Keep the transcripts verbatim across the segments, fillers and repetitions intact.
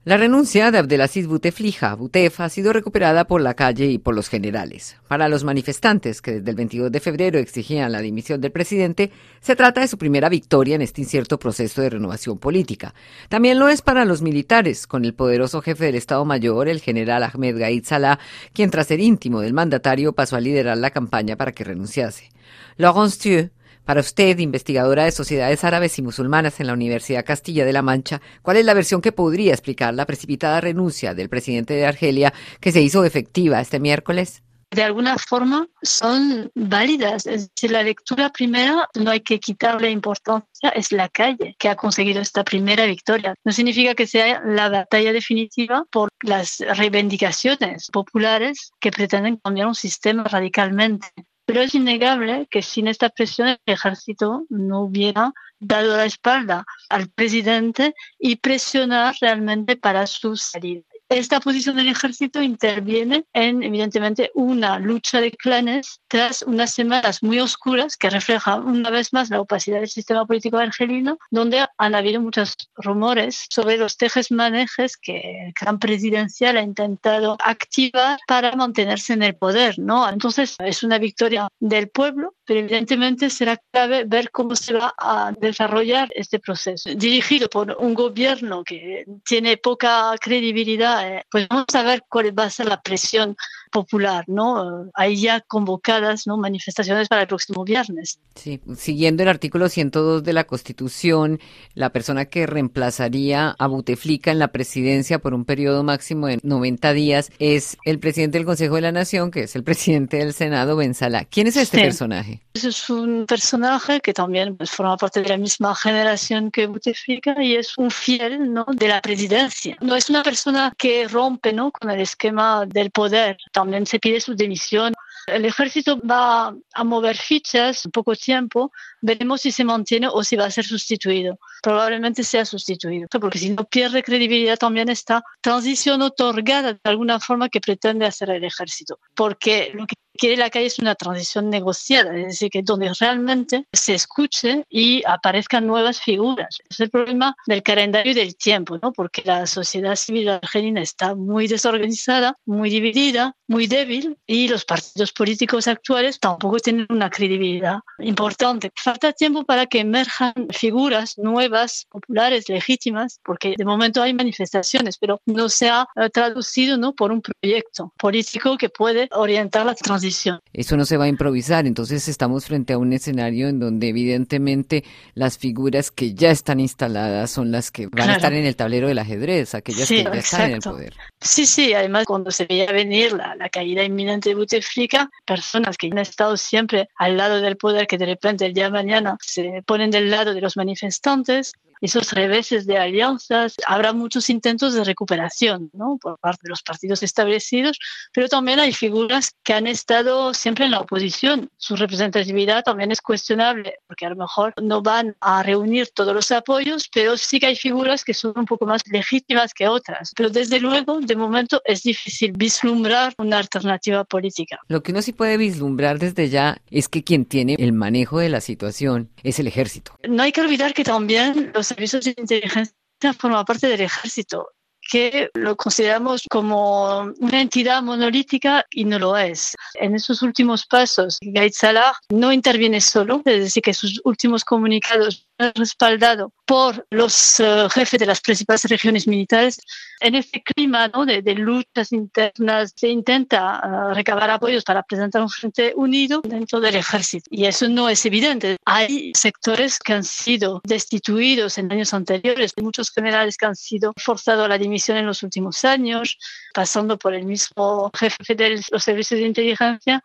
La renuncia de Abdelaziz Bouteflika, Boutef, ha sido recuperada por la calle y por los generales. Para los manifestantes que desde el veintidós de febrero exigían la dimisión del presidente, se trata de su primera victoria en este incierto proceso de renovación política. También lo es para los militares, con el poderoso jefe del Estado Mayor, el general Ahmed Gaid Salah, quien tras ser íntimo del mandatario pasó a liderar la campaña para que renunciase. Laurence Thieu, para usted, investigadora de sociedades árabes y musulmanas en la Universidad Castilla de la Mancha, ¿cuál es la versión que podría explicar la precipitada renuncia del presidente de Argelia que se hizo efectiva este miércoles? De alguna forma son válidas. Es decir, la lectura primera, no hay que quitarle importancia, es la calle que ha conseguido esta primera victoria. No significa que sea la batalla definitiva por las reivindicaciones populares que pretenden cambiar un sistema radicalmente. Pero es innegable que sin esta presión el ejército no hubiera dado la espalda al presidente y presionar realmente para su salida. Esta posición del ejército interviene en, evidentemente, una lucha de clanes tras unas semanas muy oscuras que reflejan una vez más la opacidad del sistema político argelino, donde han habido muchos rumores sobre los tejes-manejes que el clan presidencial ha intentado activar para mantenerse en el poder, ¿no? Entonces, es una victoria del pueblo, pero evidentemente será clave ver cómo se va a desarrollar este proceso. Dirigido por un gobierno que tiene poca credibilidad, pues vamos a ver cuál va a ser la presión popular, ¿no? Hay ya convocadas, ¿no?, manifestaciones para el próximo viernes. Sí, siguiendo el artículo ciento dos de la Constitución, la persona que reemplazaría a Bouteflika en la presidencia por un periodo máximo de noventa días es el presidente del Consejo de la Nación, que es el presidente del Senado, Ben Salah. ¿Quién es este sí. personaje? Es un personaje que también pues, forma parte de la misma generación que Bouteflika y es un fiel, ¿no?, de la presidencia. No es una persona que rompe, ¿no?, con el esquema del poder. También se pide su dimisión. El ejército va a mover fichas en poco tiempo. Veremos si se mantiene o si va a ser sustituido. Probablemente sea sustituido, porque si no pierde credibilidad también esta transición otorgada de alguna forma que pretende hacer el ejército. Porque lo que quiere la calle es una transición negociada, es decir, que donde realmente se escuche y aparezcan nuevas figuras. Es el problema del calendario y del tiempo, ¿no? Porque la sociedad civil argelina está muy desorganizada, muy dividida, muy débil y los partidos políticos actuales tampoco tienen una credibilidad importante. Falta tiempo para que emerjan figuras nuevas, populares, legítimas, porque de momento hay manifestaciones, pero no se ha traducido, ¿no?, por un proyecto político que puede orientar la transición. Eso no se va a improvisar, entonces estamos frente a un escenario en donde evidentemente las figuras que ya están instaladas son las que van claro. a estar en el tablero del ajedrez, aquellas sí, que ya exacto. están en el poder. Sí, sí, además cuando se veía venir la, la caída inminente de Bouteflika, personas que han estado siempre al lado del poder, que de repente el día de mañana se ponen del lado de los manifestantes, esos reveses de alianzas, habrá muchos intentos de recuperación, ¿no?, por parte de los partidos establecidos, pero también hay figuras que han estado siempre en la oposición. Su representatividad también es cuestionable, porque a lo mejor no van a reunir todos los apoyos, pero sí que hay figuras que son un poco más legítimas que otras. Pero desde luego, de momento, es difícil vislumbrar una alternativa política. Lo que uno sí puede vislumbrar desde ya es que quien tiene el manejo de la situación es el ejército. No hay que olvidar que también los servicios de inteligencia forman parte del ejército, que lo consideramos como una entidad monolítica y no lo es. En esos últimos pasos, Gaid Salah no interviene solo, es decir, que sus últimos comunicados respaldado por los uh, jefes de las principales regiones militares. En este clima, ¿no?, de, de luchas internas se intenta uh, recabar apoyos para presentar un frente unido dentro del ejército. Y eso no es evidente. Hay sectores que han sido destituidos en años anteriores, muchos generales que han sido forzados a la dimisión en los últimos años, pasando por el mismo jefe de los servicios de inteligencia,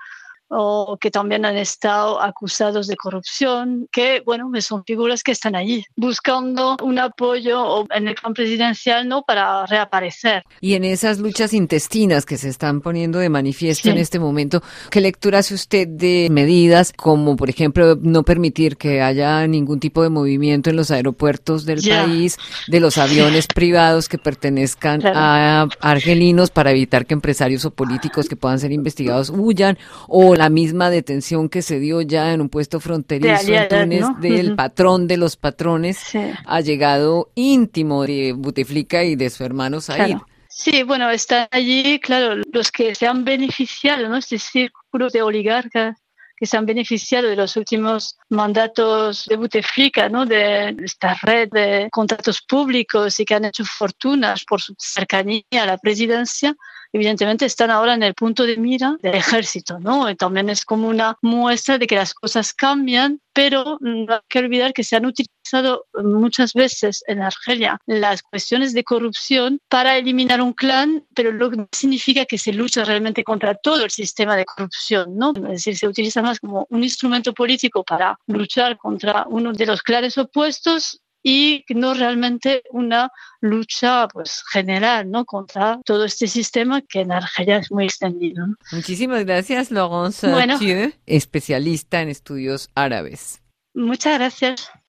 o que también han estado acusados de corrupción, que, bueno, son figuras que están allí buscando un apoyo en el plan presidencial, ¿no?, para reaparecer. Y en esas luchas intestinas que se están poniendo de manifiesto sí. en este momento, ¿qué lectura hace usted de medidas como, por ejemplo, no permitir que haya ningún tipo de movimiento en los aeropuertos del ya. país, de los aviones privados que pertenezcan claro. a argelinos para evitar que empresarios o políticos que puedan ser investigados huyan, o la misma detención que se dio ya en un puesto fronterizo de en Túnez, ¿no? del Uh-huh. patrón de los patrones, Sí. allegado íntimo de Bouteflika y de su hermano Said. Claro. Sí, bueno, están allí, claro, los que se han beneficiado, ¿no? Este círculo de oligarcas que se han beneficiado de los últimos mandatos de Bouteflika, ¿no? De esta red de contratos públicos y que han hecho fortunas por su cercanía a la presidencia, evidentemente están ahora en el punto de mira del ejército, ¿no? Y también es como una muestra de que las cosas cambian, pero no hay que olvidar que se han utilizado muchas veces en Argelia las cuestiones de corrupción para eliminar un clan, pero lo que significa que se lucha realmente contra todo el sistema de corrupción, ¿no? Es decir, se utiliza más como un instrumento político para luchar contra uno de los clanes opuestos y no realmente una lucha pues general, ¿no? Contra todo este sistema que en Argelia es muy extendido, ¿no? Muchísimas gracias, Laurence Bueno, Thieu, especialista en estudios árabes. Muchas gracias.